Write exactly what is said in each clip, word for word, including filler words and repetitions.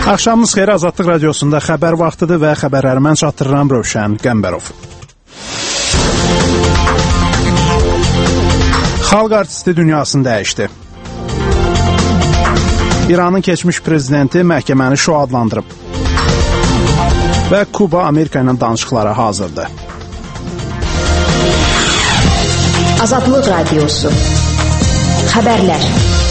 Axşamınız xeyir, Azadlıq Radiosunda xəbər vaxtıdır və xəbərləri mən çatdırıram Rövşən Qəmbərov. Xalq artisti dünyasını dəyişdi. İranın keçmiş prezidenti məhkəməni şou adlandırıb. Və Kuba Amerika ilə danışıqlara hazırdır. Azadlıq Radiosu. Xəbərlər.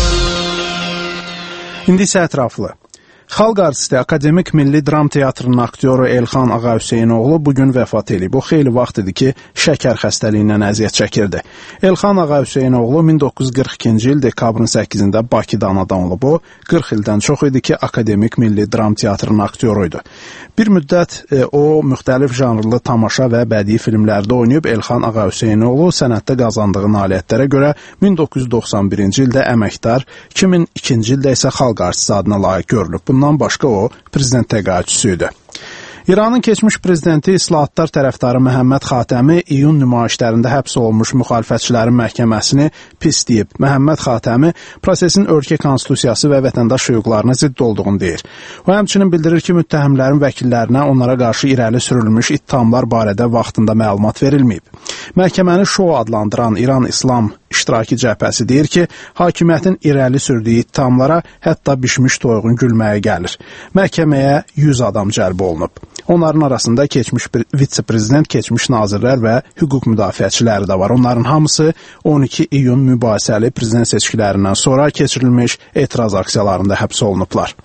İndi isə ətraflı. Xalq artisti, Akademik Milli Dram Teatrının aktyoru Elxan Ağahüseynoğlu bugün vəfat edib. O xeyli vaxt idi ki, şəkər xəstəliyindən əziyyət çəkirdi. Elxan Ağahüseynoğlu min doqquz yüz qırx ikinci il dekabrın səkkizində Bakıda anadan olub. O, qırx ildən çox idi ki, Akademik Milli Dram Teatrının aktyoruydu. Bir müddət e, o, müxtəlif janrlı tamaşa və bədii filmlərdə oynayıb. Elxan Ağahüseynoğlu sənətdə qazandığı nailiyyətlərə görə min doqquz yüz doxsan birinci ildə əməkdar, iki min ikinci ildə isə xalq artisti adına layiq görülüb. Bundan başqa o, prezident təqaüdçüsü idi. İranın keçmiş prezidenti İslahatlar tərəfdarı Məhəmməd Xatəmi iyun nümayişlərində həbs olunmuş müxalifətçilərin məhkəməsini pis deyib. Məhəmməd Xatəmi prosesin ölkə konstitusiyası və vətəndaş hüquqlarına zidd olduğunu deyir. O həmçinin bildirir ki, müttəhimlərin vəkillərinə onlara qarşı irəli sürülmüş ittihamlar barədə vaxtında məlumat verilməyib. Məhkəməni şou adlandıran İran İslam İştiraki cəbhəsi deyir ki, hakimiyyətin irəli sürdüyü ittihamlara hətta bişmiş toyuğun gülməyə gəlir. Məhkəməyə yüz adam cəlb olunub. Onların arasında keçmiş vitse-prezident, keçmiş nazirlər və hüquq müdafiəçiləri də var. Onların hamısı on iki iyun mübahisəli prezident seçkilərindən sonra keçirilmiş etiraz aksiyalarında həbs olunublar.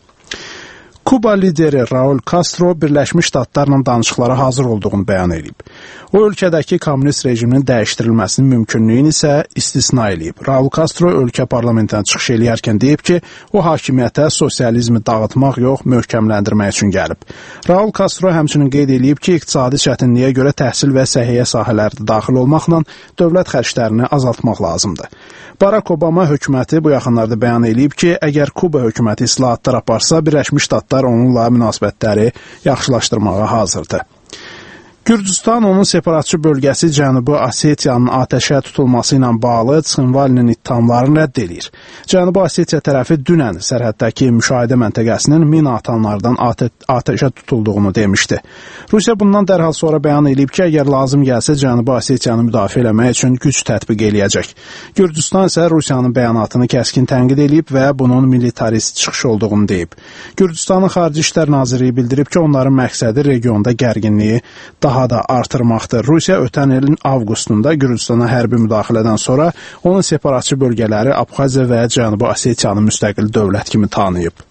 Kuba lideri Raul Castro Birləşmiş Ştatlarla danışıqlara hazır olduğunu bəyan edib. O, ölkədəki kommunist rejiminin dəyişdirilməsinin mümkünlüyünü isə istisna edib. Raul Castro ölkə parlamentindən çıxış eləyərkən deyib ki, o hakimiyyətə sosializmi dağıtmaq yox, möhkəmləndirmək üçün gəlib. Raul Castro həmçinin qeyd edib ki, iqtisadi çətinliyə görə təhsil və səhiyyə sahələrdə daxil olmaqla dövlət xərclərini azaltmaq lazımdır. Barack Obama hökuməti bu yaxınlarda bəyan edib ki, əgər Kuba hökuməti islahatlar aparsa, Birləşmiş Ştatlar onunla münasibətləri yaxşılaşdırmağa hazırdır. Gürcüstan onun separatçı bölgəsi Cənubi Osetiyanın atəşə tutulması ilə bağlı Çxınvalinin ittihamlarını rədd edir. Cənubi Osetiya tərəfi dünən sərhəddəki müşahidə məntəqəsinin mina atanlardan atə atəşə tutulduğunu demişdi. Rusiya bundan dərhal sonra bəyan edib ki, əgər lazım gəlsə Cənubi Osetiyanı müdafiə etmək üçün güc tətbiq eləyəcək. Gürcüstan isə Rusiyanın bəyanatını kəskin tənqid edib və bunun militarist çıxış olduğunu deyib. Gürcüstanın Xarici İşlər Nazirliyi bildirib ki, onların məqsədi regionda gərginliyi daha da artırmaqdır. Rusiya ötən ilin avqustunda Gürcüstana hərbi müdaxilədən sonra onun separatçı bölgələri Abxaziya və Cənubi Osetiyanı müstəqil dövlət kimi tanıyıb.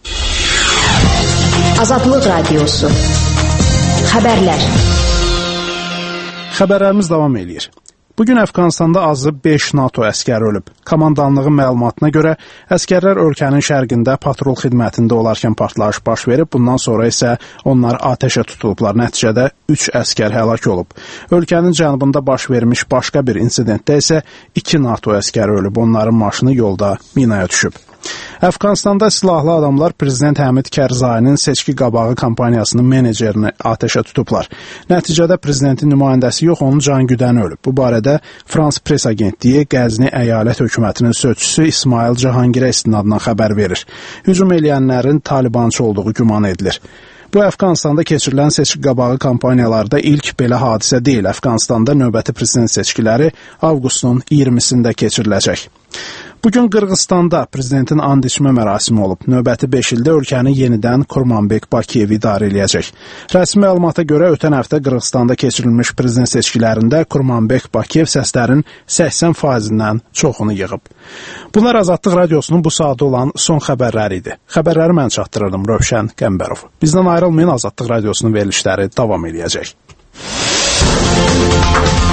Azadlıq Radiosu. Xəbərlər. Xəbərlərimiz davam edir. Bugün Əfqanistanda azı beş NATO əskəri ölüb. Komandanlığın məlumatına görə əskərlər ölkənin şərqində patrul xidmətində olarkən partlayış baş verib, bundan sonra isə onlar atəşə tutulublar. Nəticədə üç əskər həlak olub. Ölkənin cənubunda baş vermiş başqa bir insidentdə isə iki NATO əskəri ölüb. Onların maşını yolda minaya düşüb. Əfqanistanda silahlı adamlar Prezident Həmid Kərzayinin seçki qabağı kampaniyasının menecerini atəşə tutublar. Nəticədə prezidentin nümayəndəsi yox, onun can güdəni ölüb. Bu barədə Frans Pres Agentliyi Qəzni əyalət hökumətinin sözçüsü İsmail Cahangirə istinadından xəbər verir. Hücum eləyənlərin talibançı olduğu güman edilir. Bu, Əfqanistanda keçirilən seçki qabağı kampaniyalarda ilk belə hadisə deyil. Əfqanistanda növbəti prezident seçkiləri avqustun iyirmisində keçiriləcək. Bugün Qırğızstanda prezidentin and içmə mərasimi olub. Növbəti beş ildə ölkəni yenidən Kurmanbek Bakiyev idarə eləyəcək. Rəsmi məlumata görə ötən həftə Qırğızstanda keçirilmiş prezident seçkilərində Kurmanbek Bakiyev səslərin səksən faizindən çoxunu yığıb. Bunlar Azadlıq Radiosunun bu saatı olan son xəbərləri idi. Xəbərləri mən çatdırırdım Rövşən Qəmbərov. Bizdən ayrılmayın, Azadlıq Radiosunun verilişləri davam eləyəcək.